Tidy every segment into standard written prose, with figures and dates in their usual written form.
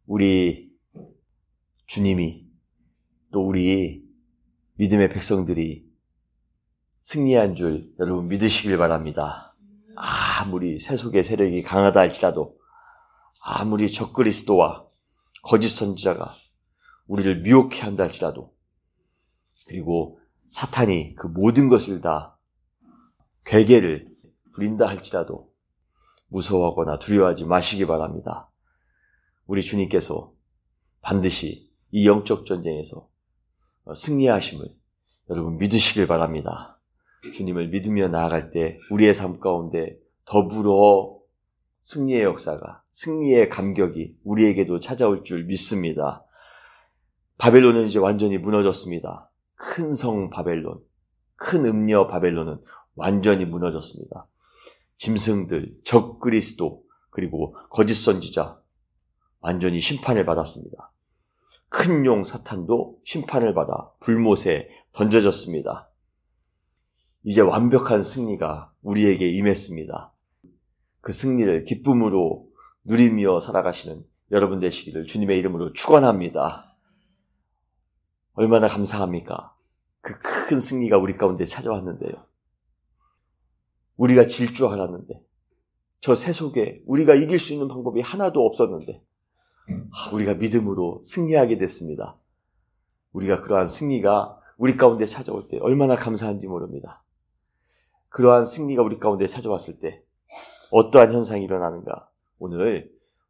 우리 주님이 또 우리 믿음의 백성들이 승리한 줄 여러분 믿으시길 바랍니다. 아무리 세속의 세력이 강하다 할지라도, 아무리 적그리스도와 거짓 선지자가 우리를 미혹해 한다 할지라도, 그리고 사탄이 그 모든 것을 다 괴계를 부린다 할지라도 무서워하거나 두려워하지 마시기 바랍니다. 우리 주님께서 반드시 이 영적 전쟁에서 승리하심을 여러분 믿으시길 바랍니다. 주님을 믿으며 나아갈 때 우리의 삶 가운데 더불어 승리의 역사가, 승리의 감격이 우리에게도 찾아올 줄 믿습니다. 바벨론은 이제 완전히 무너졌습니다. 큰 성 바벨론, 큰 음녀 바벨론은 완전히 무너졌습니다. 짐승들, 적그리스도, 그리고 거짓 선지자 완전히 심판을 받았습니다. 큰 용 사탄도 심판을 받아 불못에 던져졌습니다. 이제 완벽한 승리가 우리에게 임했습니다. 그 승리를 기쁨으로 누리며 살아가시는 여러분 되시기를 주님의 이름으로 축원합니다. 얼마나 감사합니까? 그 큰 승리가 우리 가운데 찾아왔는데요. 우리가 질 줄 알았는데, 저 세속에 우리가 이길 수 있는 방법이 하나도 없었는데 우리가 믿음으로 승리하게 됐습니다. 우리가 그러한 승리가 우리 가운데 찾아올 때 얼마나 감사한지 모릅니다. 그러한 승리가 우리 가운데 찾아왔을 때 어떠한 현상이 일어나는가? 오늘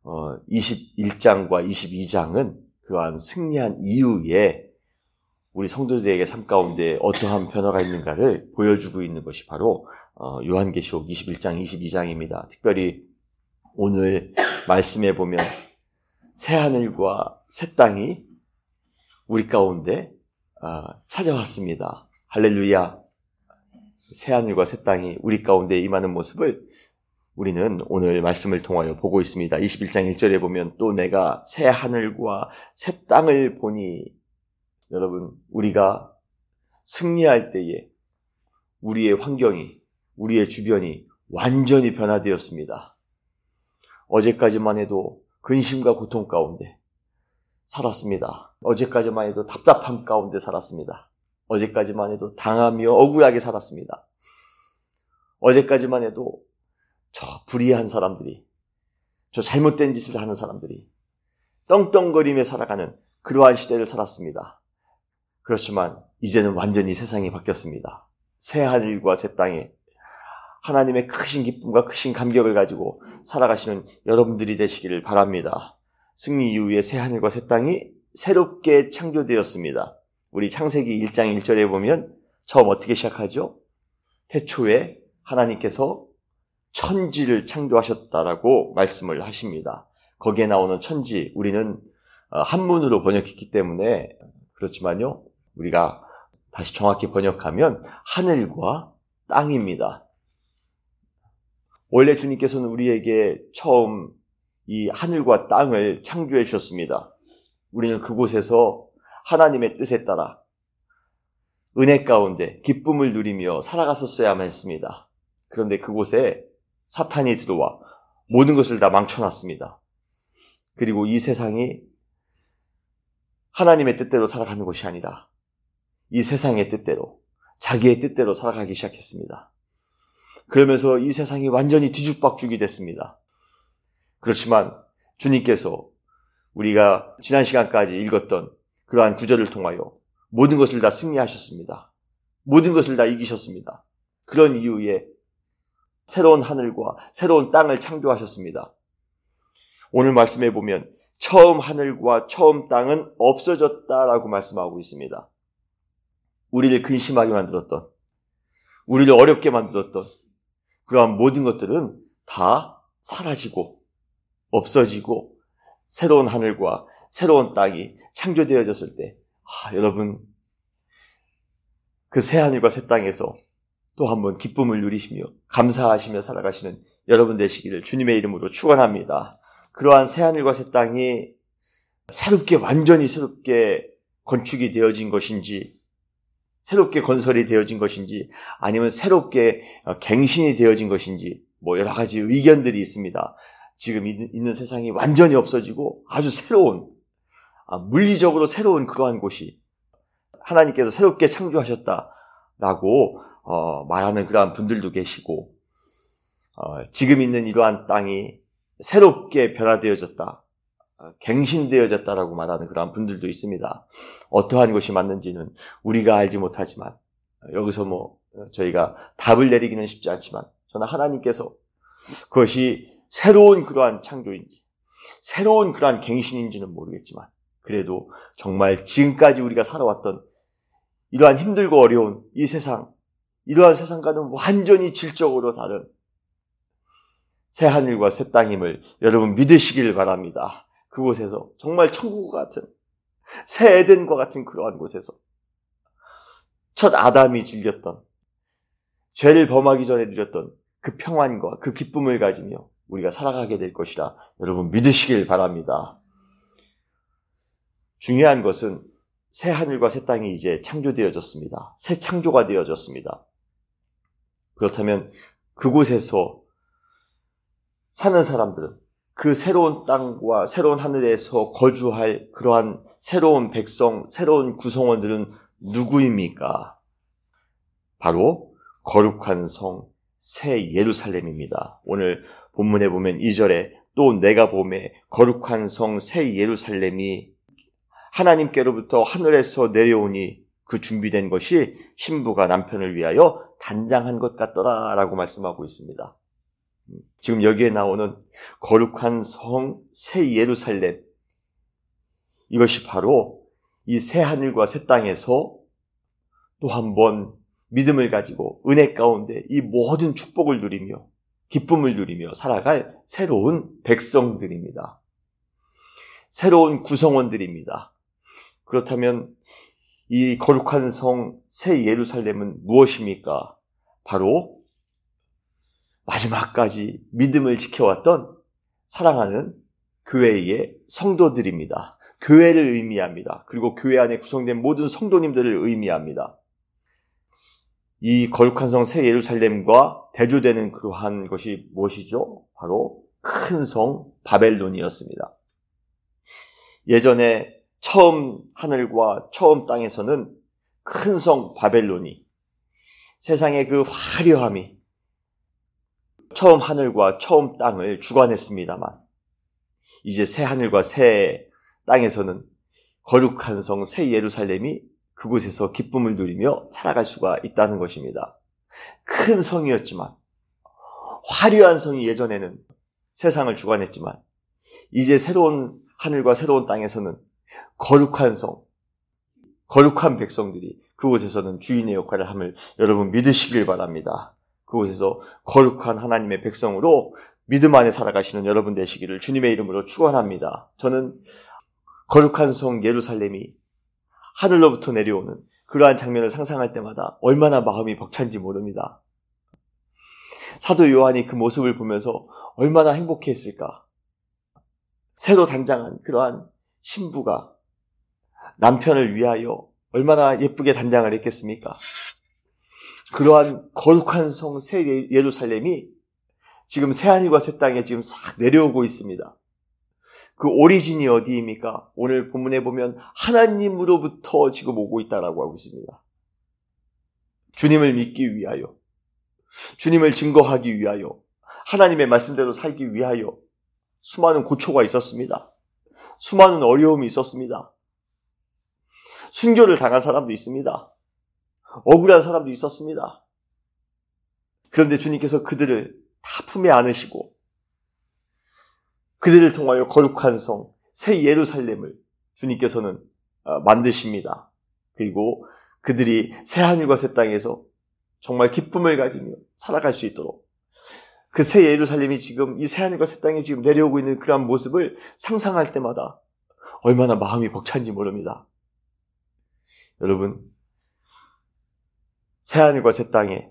21장과 22장은 그러한 승리한 이후에 우리 성도들에게 삶 가운데 어떠한 변화가 있는가를 보여주고 있는 것이 바로 요한계시록 21장, 22장입니다. 특별히 오늘 말씀에 보면 새하늘과 새 땅이 우리 가운데 찾아왔습니다. 할렐루야. 새하늘과 새 땅이 우리 가운데 임하는 모습을 우리는 오늘 말씀을 통하여 보고 있습니다. 21장 1절에 보면 또 내가 새하늘과 새 땅을 보니, 여러분, 우리가 승리할 때에 우리의 환경이, 우리의 주변이 완전히 변화되었습니다. 어제까지만 해도 근심과 고통 가운데 살았습니다. 어제까지만 해도 답답함 가운데 살았습니다. 어제까지만 해도 당하며 억울하게 살았습니다. 어제까지만 해도 저 불의한 사람들이, 저 잘못된 짓을 하는 사람들이 떵떵거리며 살아가는 그러한 시대를 살았습니다. 그렇지만 이제는 완전히 세상이 바뀌었습니다. 새 하늘과 새 땅에 하나님의 크신 기쁨과 크신 감격을 가지고 살아가시는 여러분들이 되시기를 바랍니다. 승리 이후에 새 하늘과 새 땅이 새롭게 창조되었습니다. 우리 창세기 1장 1절에 보면 처음 어떻게 시작하죠? 태초에 하나님께서 천지를 창조하셨다라고 말씀을 하십니다. 거기에 나오는 천지, 우리는 한문으로 번역했기 때문에 그렇지만요, 우리가 다시 정확히 번역하면 하늘과 땅입니다. 원래 주님께서는 우리에게 처음 이 하늘과 땅을 창조해 주셨습니다. 우리는 그곳에서 하나님의 뜻에 따라 은혜 가운데 기쁨을 누리며 살아갔었어야만 했습니다. 그런데 그곳에 사탄이 들어와 모든 것을 다 망쳐놨습니다. 그리고 이 세상이 하나님의 뜻대로 살아가는 것이 아니라 이 세상의 뜻대로, 자기의 뜻대로 살아가기 시작했습니다. 그러면서 이 세상이 완전히 뒤죽박죽이 됐습니다. 그렇지만 주님께서 우리가 지난 시간까지 읽었던 그러한 구절을 통하여 모든 것을 다 승리하셨습니다. 모든 것을 다 이기셨습니다. 그런 이후에 새로운 하늘과 새로운 땅을 창조하셨습니다. 오늘 말씀해 보면 처음 하늘과 처음 땅은 없어졌다라고 말씀하고 있습니다. 우리를 근심하게 만들었던, 우리를 어렵게 만들었던 그러한 모든 것들은 다 사라지고 없어지고 새로운 하늘과 새로운 땅이 창조되어졌을 때, 여러분, 그 새 하늘과 새 땅에서 또 한번 기쁨을 누리시며 감사하시며 살아가시는 여러분 되시기를 주님의 이름으로 축원합니다. 그러한 새 하늘과 새 땅이 새롭게, 완전히 새롭게 건축이 되어진 것인지, 새롭게 건설이 되어진 것인지, 아니면 새롭게 갱신이 되어진 것인지, 여러 가지 의견들이 있습니다. 지금 있는 세상이 완전히 없어지고 아주 새로운, 물리적으로 새로운 그러한 곳이 하나님께서 새롭게 창조하셨다라고 말하는 그러한 분들도 계시고, 지금 있는 이러한 땅이 새롭게 변화되어졌다, 갱신되어졌다라고 말하는 그러한 분들도 있습니다. 어떠한 것이 맞는지는 우리가 알지 못하지만, 여기서 저희가 답을 내리기는 쉽지 않지만, 저는 하나님께서 그것이 새로운 그러한 창조인지, 새로운 그러한 갱신인지는 모르겠지만, 그래도 정말 지금까지 우리가 살아왔던 이러한 힘들고 어려운 이 세상, 이러한 세상과는 완전히 질적으로 다른 새 하늘과 새 땅임을 여러분 믿으시길 바랍니다. 그곳에서 정말 천국과 같은, 새 에덴과 같은 그러한 곳에서 첫 아담이 즐겼던, 죄를 범하기 전에 누렸던 그 평안과 그 기쁨을 가지며 우리가 살아가게 될 것이라 여러분 믿으시길 바랍니다. 중요한 것은 새 하늘과 새 땅이 이제 창조되어졌습니다. 새 창조가 되어졌습니다. 그렇다면 그곳에서 사는 사람들은 그 새로운 땅과 새로운 하늘에서 거주할 그러한 새로운 백성, 새로운 구성원들은 누구입니까? 바로 거룩한 성 새 예루살렘입니다. 오늘 본문에 보면 2절에 또 내가 보매 거룩한 성 새 예루살렘이 하나님께로부터 하늘에서 내려오니 그 준비된 것이 신부가 남편을 위하여 단장한 것 같더라 라고 말씀하고 있습니다. 지금 여기에 나오는 거룩한 성 새 예루살렘, 이것이 바로 이 새 하늘과 새 땅에서 또 한 번 믿음을 가지고 은혜 가운데 이 모든 축복을 누리며 기쁨을 누리며 살아갈 새로운 백성들입니다. 새로운 구성원들입니다. 그렇다면 이 거룩한 성 새 예루살렘은 무엇입니까? 바로 마지막까지 믿음을 지켜왔던 사랑하는 교회의 성도들입니다. 교회를 의미합니다. 그리고 교회 안에 구성된 모든 성도님들을 의미합니다. 이 거룩한 성 새 예루살렘과 대조되는 그러한 것이 무엇이죠? 바로 큰 성 바벨론이었습니다. 예전에 처음 하늘과 처음 땅에서는 큰 성 바벨론이 세상의 그 화려함이 처음 하늘과 처음 땅을 주관했습니다만, 이제 새 하늘과 새 땅에서는 거룩한 성 새 예루살렘이 그곳에서 기쁨을 누리며 살아갈 수가 있다는 것입니다. 큰 성이었지만, 화려한 성이 예전에는 세상을 주관했지만, 이제 새로운 하늘과 새로운 땅에서는 거룩한 성, 거룩한 백성들이 그곳에서는 주인의 역할을 함을 여러분 믿으시길 바랍니다. 그곳에서 거룩한 하나님의 백성으로 믿음 안에 살아가시는 여러분 되시기를 주님의 이름으로 축원합니다. 저는 거룩한 성 예루살렘이 하늘로부터 내려오는 그러한 장면을 상상할 때마다 얼마나 마음이 벅찬지 모릅니다. 사도 요한이 그 모습을 보면서 얼마나 행복했을까. 새로 단장한 그러한 신부가 남편을 위하여 얼마나 예쁘게 단장을 했겠습니까? 그러한 거룩한 성 새 예루살렘이 지금 새 하늘과 새 땅에 지금 싹 내려오고 있습니다. 그 오리진이 어디입니까? 오늘 본문에 보면 하나님으로부터 지금 오고 있다라고 하고 있습니다. 주님을 믿기 위하여, 주님을 증거하기 위하여, 하나님의 말씀대로 살기 위하여 수많은 고초가 있었습니다. 수많은 어려움이 있었습니다. 순교를 당한 사람도 있습니다. 억울한 사람도 있었습니다. 그런데 주님께서 그들을 다 품에 안으시고 그들을 통하여 거룩한 성, 새 예루살렘을 주님께서는 만드십니다. 그리고 그들이 새 하늘과 새 땅에서 정말 기쁨을 가지며 살아갈 수 있도록 그 새 예루살렘이 지금 이 새 하늘과 새 땅에 지금 내려오고 있는 그런 모습을 상상할 때마다 얼마나 마음이 벅찬지 모릅니다. 여러분, 새 하늘과 새 땅에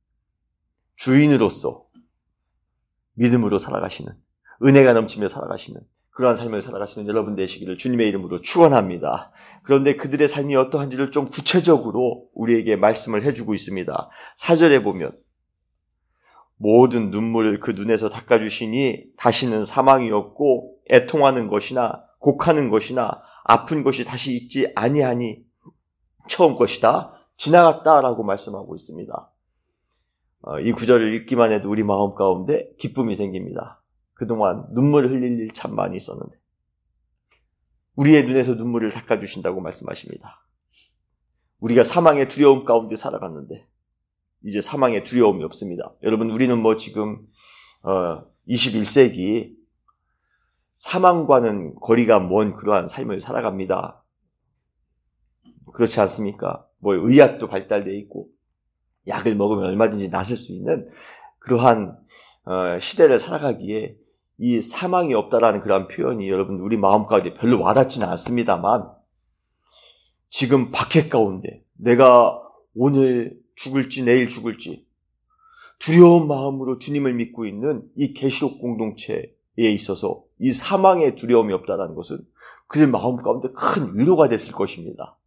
주인으로서 믿음으로 살아가시는, 은혜가 넘치며 살아가시는 그러한 삶을 살아가시는 여러분 되시기를 주님의 이름으로 축원합니다. 그런데 그들의 삶이 어떠한지를 좀 구체적으로 우리에게 말씀을 해주고 있습니다. 4절에 보면 모든 눈물을 그 눈에서 닦아주시니 다시는 사망이 없고 애통하는 것이나 곡하는 것이나 아픈 것이 다시 있지 아니하니 처음 것이다 지나갔다라고 말씀하고 있습니다. 이 구절을 읽기만 해도 우리 마음 가운데 기쁨이 생깁니다. 그동안 눈물 흘릴 일 참 많이 있었는데 우리의 눈에서 눈물을 닦아주신다고 말씀하십니다. 우리가 사망의 두려움 가운데 살아갔는데 이제 사망의 두려움이 없습니다. 여러분, 우리는 지금 21세기 사망과는 거리가 먼 그러한 삶을 살아갑니다. 그렇지 않습니까? 의학도 발달되어 있고 약을 먹으면 얼마든지 낫을 수 있는 그러한 시대를 살아가기에 이 사망이 없다라는 그러한 표현이 여러분 우리 마음 가운데 별로 와닿지는 않습니다만 지금 박해 가운데 내가 오늘 죽을지 내일 죽을지 두려운 마음으로 주님을 믿고 있는 이 계시록 공동체에 있어서 이 사망의 두려움이 없다는 것은 그들 마음 가운데 큰 위로가 됐을 것입니다.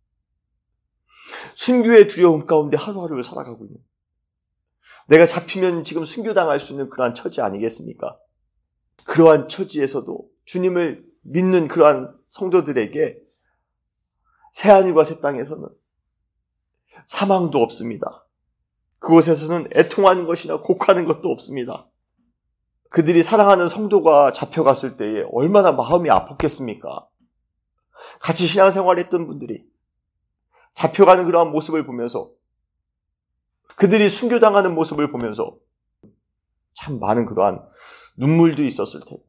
순교의 두려움 가운데 하루하루를 살아가고 있는 내가 잡히면 지금 순교당할 수 있는 그러한 처지 아니겠습니까? 그러한 처지에서도 주님을 믿는 그러한 성도들에게 새하늘과 새 땅에서는 사망도 없습니다. 그곳에서는 애통하는 것이나 곡하는 것도 없습니다. 그들이 사랑하는 성도가 잡혀갔을 때에 얼마나 마음이 아팠겠습니까? 같이 신앙생활했던 분들이 잡혀가는 그러한 모습을 보면서 그들이 순교당하는 모습을 보면서 참 많은 그러한 눈물도 있었을 테고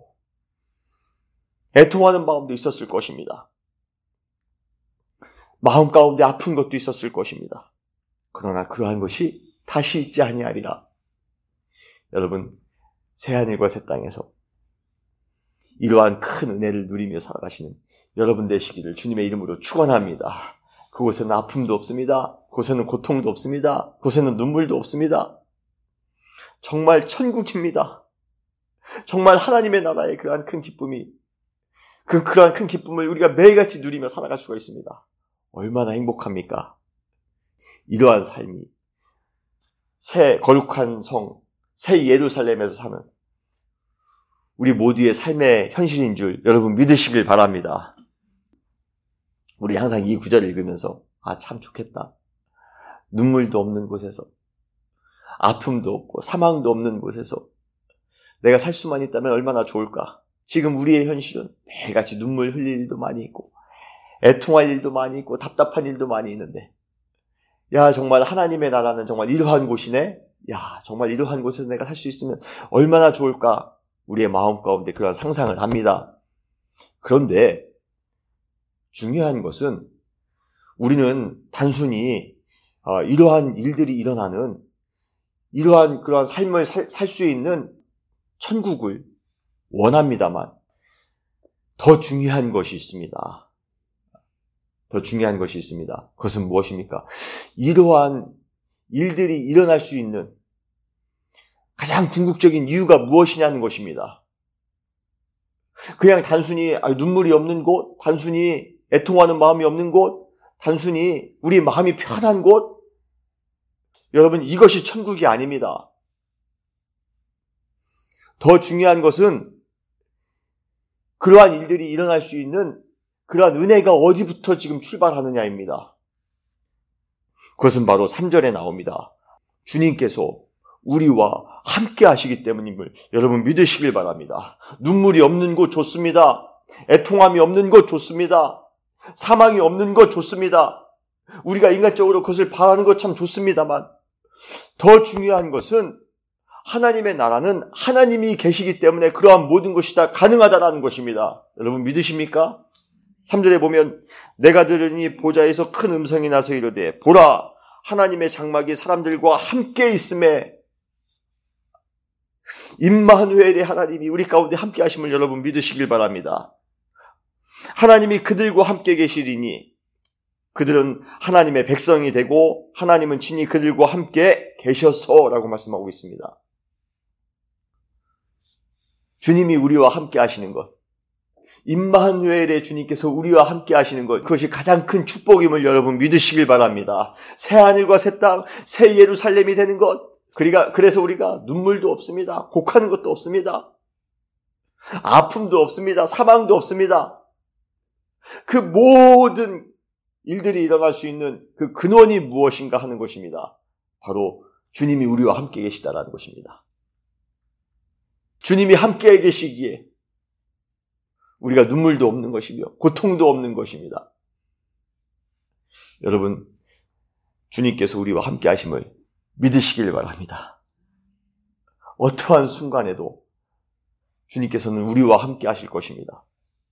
애통하는 마음도 있었을 것입니다. 마음 가운데 아픈 것도 있었을 것입니다. 그러나 그러한 것이 다시 있지 아니하리라. 여러분, 새하늘과 새 땅에서 이러한 큰 은혜를 누리며 살아가시는 여러분 되시기를 주님의 이름으로 축원합니다. 그곳에는 아픔도 없습니다. 그곳에는 고통도 없습니다. 그곳에는 눈물도 없습니다. 정말 천국입니다. 정말 하나님의 나라의 그러한 큰 기쁨이 그러한 큰 기쁨을 우리가 매일같이 누리며 살아갈 수가 있습니다. 얼마나 행복합니까? 이러한 삶이 새 거룩한 성, 새 예루살렘에서 사는 우리 모두의 삶의 현실인 줄 여러분 믿으시길 바랍니다. 우리 항상 이 구절을 읽으면서 참 좋겠다. 눈물도 없는 곳에서 아픔도 없고 사망도 없는 곳에서 내가 살 수만 있다면 얼마나 좋을까. 지금 우리의 현실은 매일같이 눈물 흘릴 일도 많이 있고 애통할 일도 많이 있고 답답한 일도 많이 있는데 정말 하나님의 나라는 정말 이러한 곳이네. 정말 이러한 곳에서 내가 살 수 있으면 얼마나 좋을까. 우리의 마음 가운데 그런 상상을 합니다. 그런데 중요한 것은 우리는 단순히 이러한 일들이 일어나는 이러한 그러한 삶을 살 수 있는 천국을 원합니다만 더 중요한 것이 있습니다. 더 중요한 것이 있습니다. 그것은 무엇입니까? 이러한 일들이 일어날 수 있는 가장 궁극적인 이유가 무엇이냐는 것입니다. 그냥 단순히 눈물이 없는 곳, 단순히 애통하는 마음이 없는 곳, 단순히 우리 마음이 편한 곳, 여러분 이것이 천국이 아닙니다. 더 중요한 것은 그러한 일들이 일어날 수 있는 그러한 은혜가 어디부터 지금 출발하느냐입니다. 그것은 바로 3절에 나옵니다. 주님께서 우리와 함께 하시기 때문임을 여러분 믿으시길 바랍니다. 눈물이 없는 곳 좋습니다. 애통함이 없는 곳 좋습니다. 사망이 없는 것 좋습니다. 우리가 인간적으로 그것을 바라는 것 참 좋습니다만 더 중요한 것은 하나님의 나라는 하나님이 계시기 때문에 그러한 모든 것이 다 가능하다라는 것입니다. 여러분 믿으십니까? 3절에 보면 내가 들으니 보좌에서 큰 음성이 나서 이르되 보라 하나님의 장막이 사람들과 함께 있음에 임마누엘의 하나님이 우리 가운데 함께 하심을 여러분 믿으시길 바랍니다. 하나님이 그들과 함께 계시리니 그들은 하나님의 백성이 되고 하나님은 친히 그들과 함께 계셔서라고 말씀하고 있습니다. 주님이 우리와 함께 하시는 것, 임마누엘의 주님께서 우리와 함께 하시는 것, 그것이 가장 큰 축복임을 여러분 믿으시길 바랍니다. 새 하늘과 새 땅, 새 예루살렘이 되는 것, 그래서 우리가 눈물도 없습니다. 곡하는 것도 없습니다. 아픔도 없습니다. 사망도 없습니다. 그 모든 일들이 일어날 수 있는 그 근원이 무엇인가 하는 것입니다. 바로 주님이 우리와 함께 계시다라는 것입니다. 주님이 함께 계시기에 우리가 눈물도 없는 것이며 고통도 없는 것입니다. 여러분, 주님께서 우리와 함께 하심을 믿으시길 바랍니다. 어떠한 순간에도 주님께서는 우리와 함께 하실 것입니다.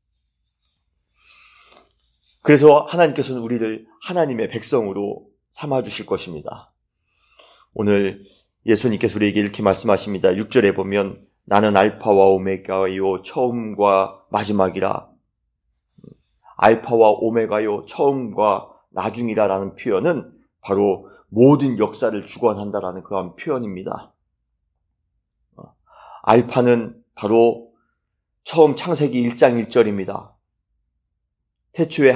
그래서 하나님께서는 우리를 하나님의 백성으로 삼아주실 것입니다. 오늘 예수님께서 우리에게 이렇게 말씀하십니다. 6절에 보면 나는 알파와 오메가요 처음과 마지막이라. 알파와 오메가요 처음과 나중이라 라는 표현은 바로 모든 역사를 주관한다라는 그런 표현입니다. 알파는 바로 처음 창세기 1장 1절입니다. 태초에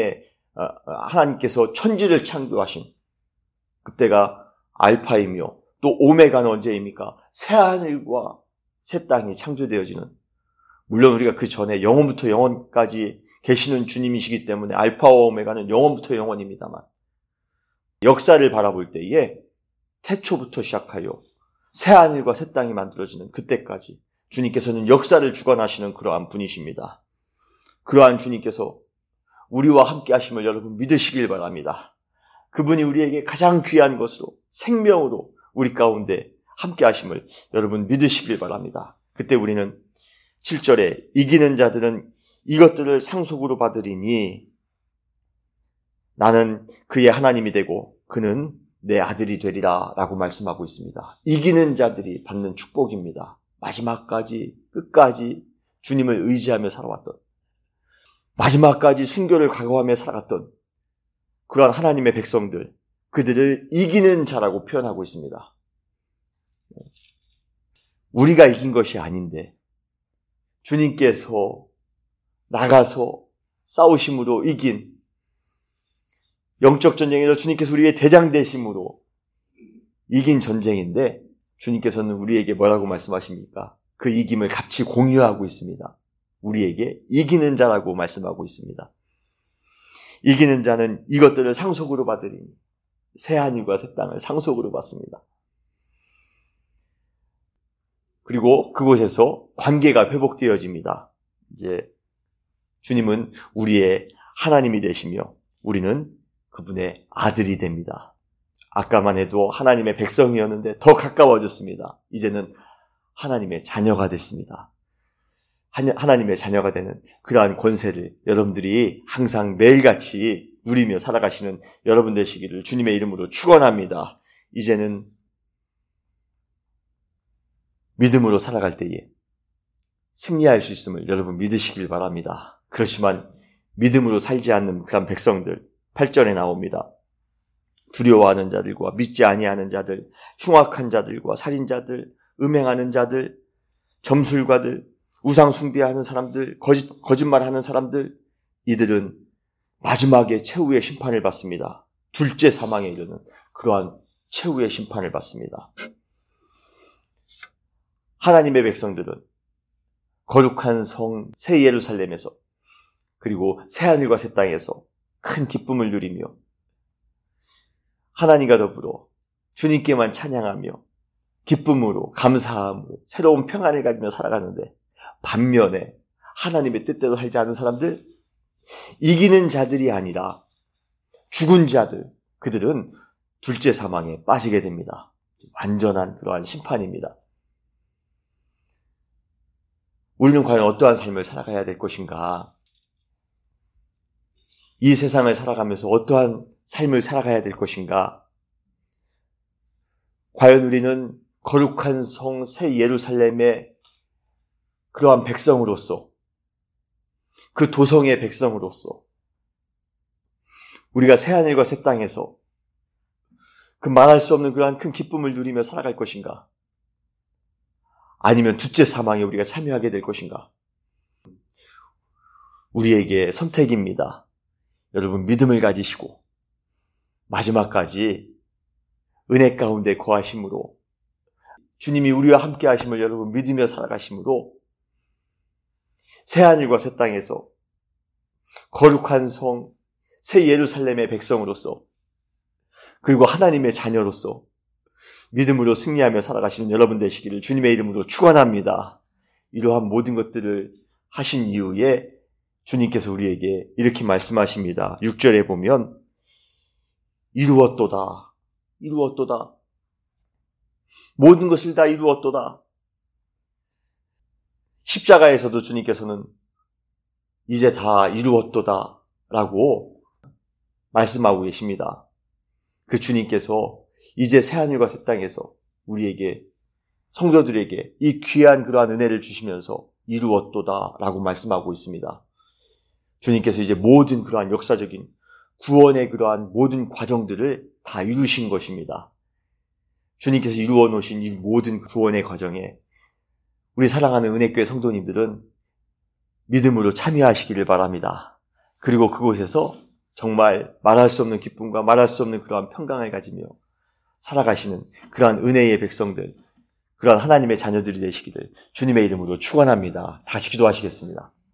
하나님께서 천지를 창조하신 그때가 알파이며 또 오메가는 언제입니까? 새하늘과 새 땅이 창조되어지는, 물론 우리가 그 전에 영원부터 영원까지 계시는 주님이시기 때문에 알파와 오메가는 영원부터 영원입니다만 역사를 바라볼 때에 태초부터 시작하여 새하늘과 새 땅이 만들어지는 그때까지 주님께서는 역사를 주관하시는 그러한 분이십니다. 그러한 주님께서 우리와 함께 하심을 여러분 믿으시길 바랍니다. 그분이 우리에게 가장 귀한 것으로 생명으로 우리 가운데 함께 하심을 여러분 믿으시길 바랍니다. 그때 우리는 7절에 이기는 자들은 이것들을 상속으로 받으리니 나는 그의 하나님이 되고 그는 내 아들이 되리라 라고 말씀하고 있습니다. 이기는 자들이 받는 축복입니다. 마지막까지 끝까지 주님을 의지하며 살아왔던, 마지막까지 순교를 각오하며 살아갔던 그러한 하나님의 백성들, 그들을 이기는 자라고 표현하고 있습니다. 우리가 이긴 것이 아닌데 주님께서 나가서 싸우심으로 이긴, 영적 전쟁에서 주님께서 우리의 대장 되심으로 이긴 전쟁인데 주님께서는 우리에게 뭐라고 말씀하십니까? 그 이김을 같이 공유하고 있습니다. 우리에게 이기는 자라고 말씀하고 있습니다. 이기는 자는 이것들을 상속으로 받으리니, 새하늘과 새 땅을 상속으로 받습니다. 그리고 그곳에서 관계가 회복되어집니다. 이제 주님은 우리의 하나님이 되시며 우리는 그분의 아들이 됩니다. 아까만 해도 하나님의 백성이었는데 더 가까워졌습니다. 이제는 하나님의 자녀가 됐습니다. 하나님의 자녀가 되는 그러한 권세를 여러분들이 항상 매일같이 누리며 살아가시는 여러분 되시기를 주님의 이름으로 축원합니다. 이제는 믿음으로 살아갈 때에 승리할 수 있음을 여러분 믿으시길 바랍니다. 그렇지만 믿음으로 살지 않는 그런 백성들, 8절에 나옵니다. 두려워하는 자들과 믿지 아니하는 자들, 흉악한 자들과 살인자들, 음행하는 자들, 점술가들, 우상 숭배하는 사람들, 거짓말하는 사람들, 이들은 마지막에 최후의 심판을 받습니다. 둘째 사망에 이르는 그러한 최후의 심판을 받습니다. 하나님의 백성들은 거룩한 성 새 예루살렘에서 그리고 새하늘과 새 땅에서 큰 기쁨을 누리며 하나님과 더불어 주님께만 찬양하며 기쁨으로 감사함으로 새로운 평안을 가지며 살아가는데, 반면에 하나님의 뜻대로 살지 않은 사람들, 이기는 자들이 아니라 죽은 자들, 그들은 둘째 사망에 빠지게 됩니다. 완전한 그러한 심판입니다. 우리는 과연 어떠한 삶을 살아가야 될 것인가? 이 세상을 살아가면서 어떠한 삶을 살아가야 될 것인가? 과연 우리는 거룩한 성 새 예루살렘의 그러한 백성으로서, 그 도성의 백성으로서 우리가 새하늘과 새 땅에서 그 말할 수 없는 그러한 큰 기쁨을 누리며 살아갈 것인가? 아니면 둘째 사망에 우리가 참여하게 될 것인가? 우리에게 선택입니다. 여러분, 믿음을 가지시고 마지막까지 은혜 가운데 거하심으로 주님이 우리와 함께 하심을 여러분 믿으며 살아가심으로 새하늘과 새 땅에서 거룩한 성, 새 예루살렘의 백성으로서 그리고 하나님의 자녀로서 믿음으로 승리하며 살아가시는 여러분 되시기를 주님의 이름으로 축원합니다. 이러한 모든 것들을 하신 이후에 주님께서 우리에게 이렇게 말씀하십니다. 6절에 보면 이루었도다. 이루었도다. 모든 것을 다 이루었도다. 십자가에서도 주님께서는 이제 다 이루었도다 라고 말씀하고 계십니다. 그 주님께서 이제 새하늘과 새 땅에서 우리에게 성도들에게 이 귀한 그러한 은혜를 주시면서 이루었도다 라고 말씀하고 있습니다. 주님께서 이제 모든 그러한 역사적인 구원의 그러한 모든 과정들을 다 이루신 것입니다. 주님께서 이루어 놓으신 이 모든 구원의 과정에 우리 사랑하는 은혜교회 성도님들은 믿음으로 참여하시기를 바랍니다. 그리고 그곳에서 정말 말할 수 없는 기쁨과 말할 수 없는 그러한 평강을 가지며 살아가시는 그러한 은혜의 백성들, 그러한 하나님의 자녀들이 되시기를 주님의 이름으로 축원합니다. 다시 기도하시겠습니다.